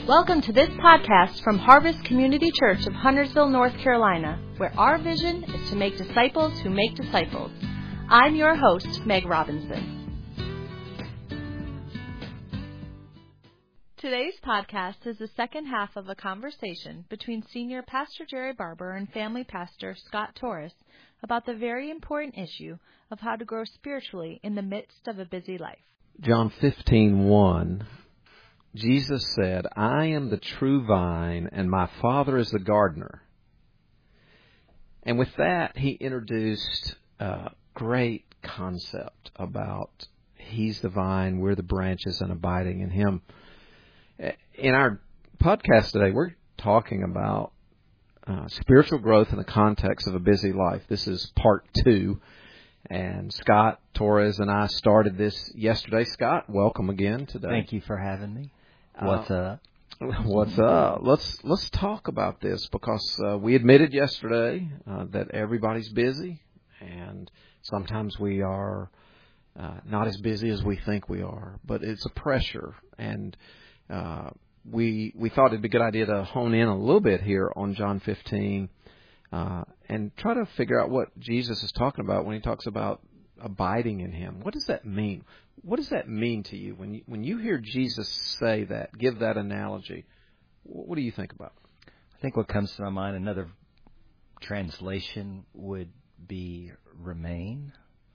Welcome to this podcast from Harvest Community Church of Huntersville, North Carolina, where our vision is to make disciples who make disciples. I'm your host, Meg Robinson. Today's podcast is the second half of a conversation between Senior Pastor Jerry Barber and Family Pastor Scott Torres about the very important issue of how to grow spiritually in the midst of a busy life. John 15:1, Jesus said, "I am the true vine, and my Father is the gardener." And with that, he introduced a great concept about He's the vine, we're the branches, and abiding in Him. In our podcast today, we're talking about spiritual growth in the context of a busy life. This is part 2. And Scott Torres and I started this yesterday. Scott, welcome again today. Thank you for having me. What's up? What's up? Let's talk about this because we admitted yesterday that everybody's busy, and sometimes we are not as busy as we think we are. But it's a pressure, and we thought it'd be a good idea to hone in a little bit here on John 15 and try to figure out what Jesus is talking about when He talks about abiding in Him. What does that mean? What does that mean to you when you hear Jesus say that, give that analogy? What do you think about? I think what comes to my mind, another translation would be remain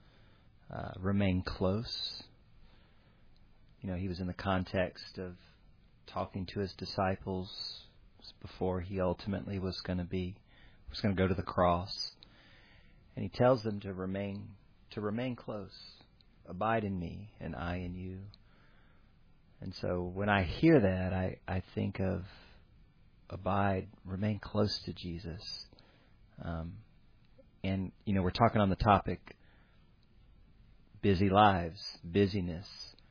close. You know, He was in the context of talking to His disciples before He ultimately was going to go to the cross, and He tells them to remain close. Abide in me, and I in you. And so when I hear that, I think of abide, remain close to Jesus. And, you know, we're talking on the topic, busy lives, busyness.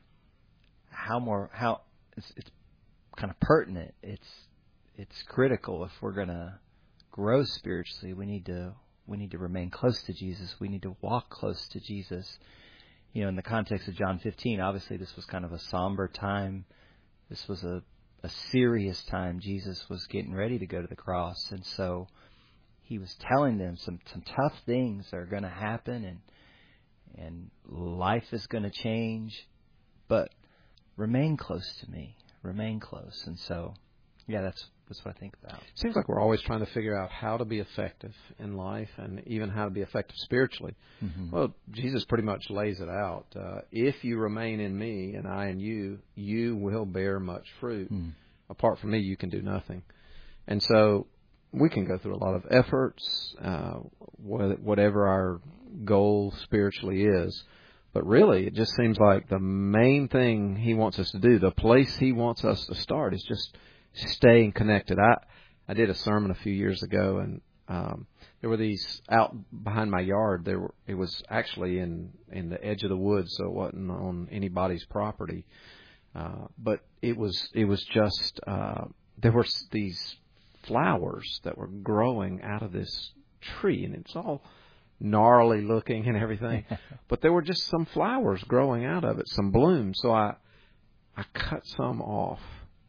How it's kind of pertinent. It's critical if we're going to grow spiritually. We need to remain close to Jesus. We need to walk close to Jesus. You know, in the context of John 15, obviously this was kind of a somber time. This was a serious time. Jesus was getting ready to go to the cross. And so He was telling them some tough things are going to happen, and life is going to change. But remain close to me. Remain close. And so, yeah, that's what I think about. Seems like we're always trying to figure out how to be effective in life and even how to be effective spiritually. Mm-hmm. Well, Jesus pretty much lays it out. If you remain in me and I in you, you will bear much fruit. Mm. Apart from me, you can do nothing. And so we can go through a lot of efforts, whatever our goal spiritually is. But really, it just seems like the main thing He wants us to do, the place He wants us to start, is just staying connected. I did a sermon a few years ago, and there were these out behind my yard. It was actually in the edge of the woods, so it wasn't on anybody's property. But it was just there were these flowers that were growing out of this tree, and it's all gnarly looking and everything. But there were just some flowers growing out of it, some blooms. So I cut some off.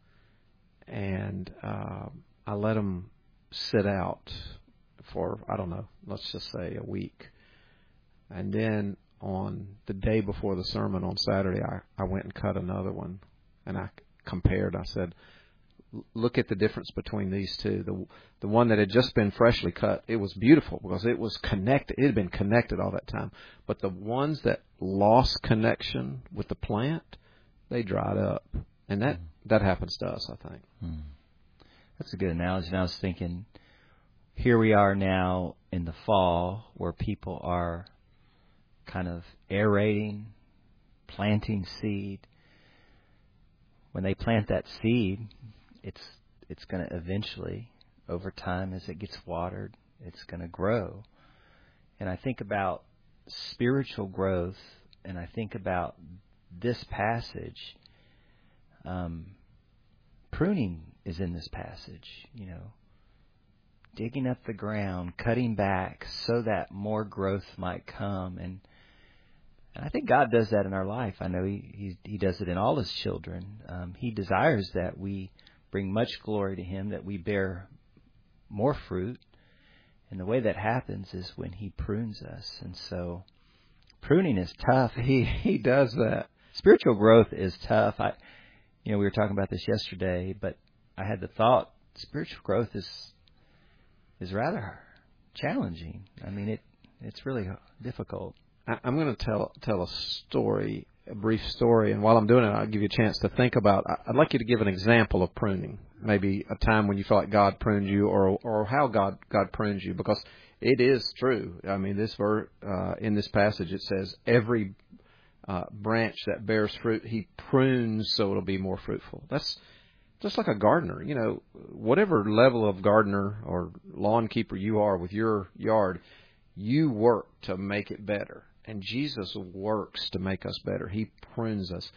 And I let them sit out for, I don't know, let's just say a week. And then on the day before the sermon on Saturday, I went and cut another one. And I compared. I said, look at the difference between these two. The one that had just been freshly cut, it was beautiful because it was connected. It had been connected all that time. But the ones that lost connection with the plant, they dried up. And that happens to us, I think. That's a good analogy. And I was thinking, here we are now in the fall where people are kind of aerating, planting seed. When they plant that seed, it's going to eventually, over time, as it gets watered, it's going to grow. And I think about spiritual growth, and I think about this passage. Pruning is in this passage, you know, digging up the ground, cutting back so that more growth might come. And I think God does that in our life. I know He does it in all His children. He desires that we bring much glory to Him, that we bear more fruit. And the way that happens is when He prunes us. And so pruning is tough. He does that. Spiritual growth is tough. We were talking about this yesterday, but I had the thought, spiritual growth is rather challenging. I mean, it's really difficult. I'm going to tell a story, a brief story, and while I'm doing it, I'll give you a chance to think about. I'd like you to give an example of pruning, maybe a time when you felt like God pruned you, or how God prunes you, because it is true. I mean, in this passage it says every branch that bears fruit, He prunes so it'll be more fruitful. That's just like a gardener. Whatever level of gardener or lawn keeper you are with your yard, you work to make it better. And Jesus works to make us better. He prunes us.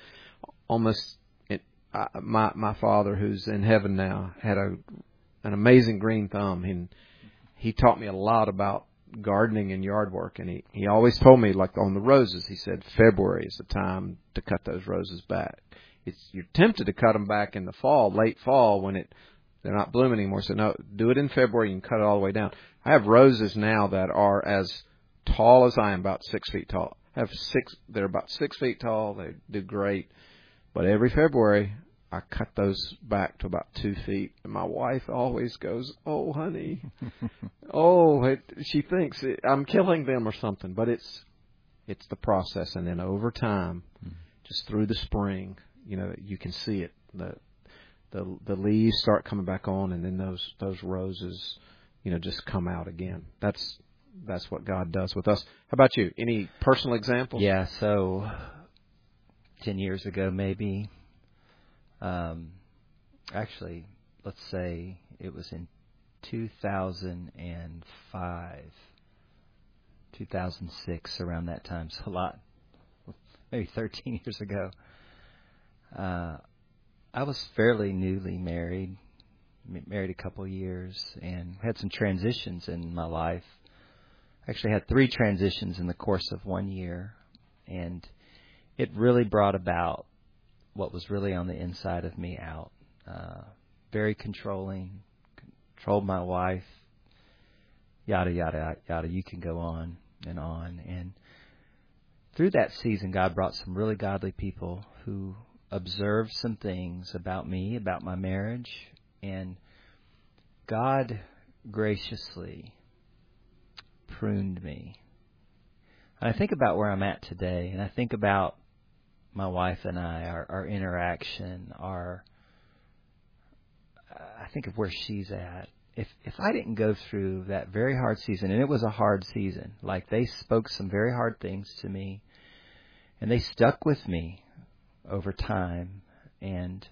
My father, who's in heaven now, had an amazing green thumb. And he taught me a lot about gardening and yard work. And he always told me, like on the roses, he said, February is the time to cut those roses back. You're tempted to cut them back in the fall, late fall, when they're not blooming anymore. So no, do it in February and cut it all the way down. I have roses now that are as tall as I am, about 6 feet tall. They're about 6 feet tall. They do great. But every February, I cut those back to about 2 feet. And my wife always goes, "Oh, honey." She thinks I'm killing them or something. But it's the process. And then over time, just through the spring, you can see it. The leaves start coming back on, and then those roses, just come out again. That's what God does with us. How about you? Any personal examples? Yeah, so 10 years ago maybe, actually, let's say it was in 2005, 2006, around that time, so a lot, maybe 13 years ago. I was fairly newly married a couple years, and had some transitions in my life. Actually had 3 transitions in the course of 1 year, and it really brought about what was really on the inside of me out. Very controlled my wife, yada, yada, yada. You can go on. And through that season, God brought some really godly people who observed some things about me, about my marriage, and God graciously pruned me. And I think about where I'm at today, and I think about my wife and I, our interaction, I think of where she's at. If I didn't go through that very hard season, and it was a hard season, like they spoke some very hard things to me, and they stuck with me over time, and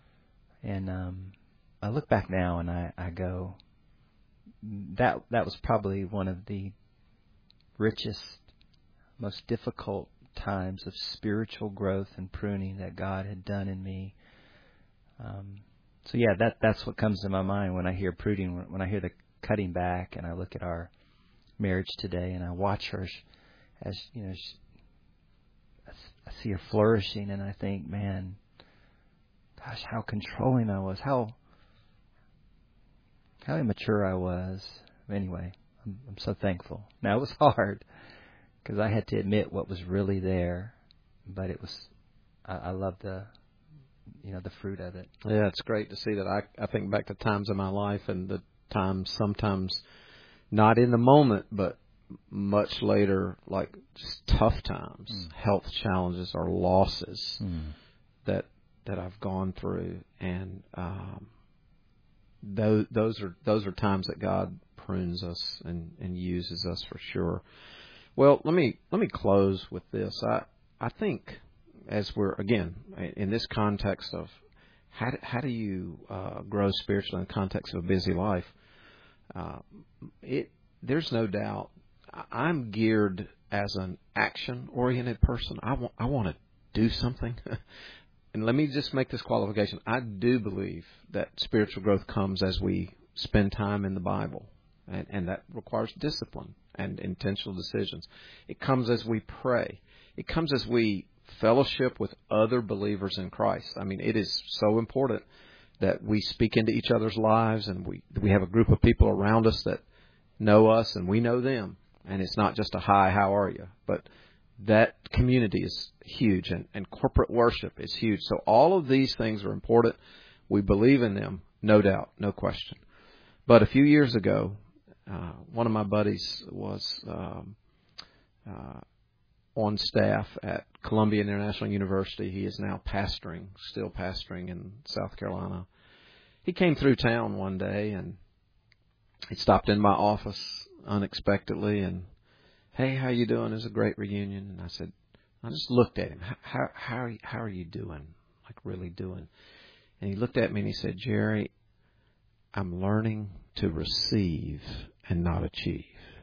I look back now and I go, that was probably one of the richest, most difficult times of spiritual growth and pruning that God had done in me. So yeah, that's what comes to my mind when I hear pruning, when I hear the cutting back, and I look at our marriage today, and I watch her as I see her flourishing, and I think, man, gosh, how controlling I was, how immature I was. Anyway, I'm so thankful. Now, it was hard because I had to admit what was really there, but it was, I love the fruit of it. Yeah, it's great to see that. I think back to times in my life, and the times sometimes not in the moment, but much later, like just tough times, health challenges or losses that I've gone through, and those are times that God prunes us and uses us for sure. Well, let me close with this. I think, as we're again in this context of how do you grow spiritually in the context of a busy life, there's no doubt I'm geared as an action-oriented person. I want to do something. And let me just make this qualification. I do believe that spiritual growth comes as we spend time in the Bible, and that requires discipline and intentional decisions. It comes as we pray. It comes as we fellowship with other believers in Christ. I mean, it is so important that we speak into each other's lives, and we have a group of people around us that know us and we know them. And it's not just a hi, how are you? But that community is huge, and corporate worship is huge. So all of these things are important. We believe in them, no doubt, no question. But a few years ago, one of my buddies was on staff at Columbia International University. He is now still pastoring in South Carolina. He came through town one day, and he stopped in my office unexpectedly, and, "Hey, how you doing? It was a great reunion." And I just looked at him. How are you doing? Like, really doing? And he looked at me and he said, "Jerry, I'm learning to receive and not achieve."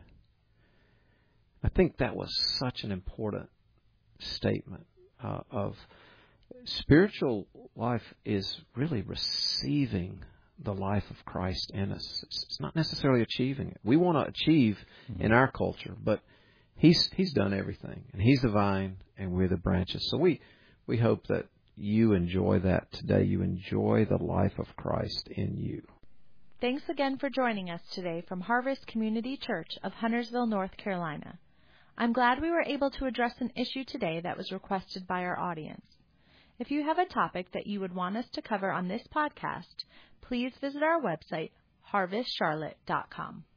I think that was such an important statement of spiritual life is really receiving the life of Christ in us. It's not necessarily achieving it. We want to achieve in our culture, but He's done everything, and He's the vine, and we're the branches. So we hope that you enjoy that today. You enjoy the life of Christ in you. Thanks again for joining us today from Harvest Community Church of Huntersville, North Carolina. I'm glad we were able to address an issue today that was requested by our audience. If you have a topic that you would want us to cover on this podcast, please visit our website, harvestcharlotte.com.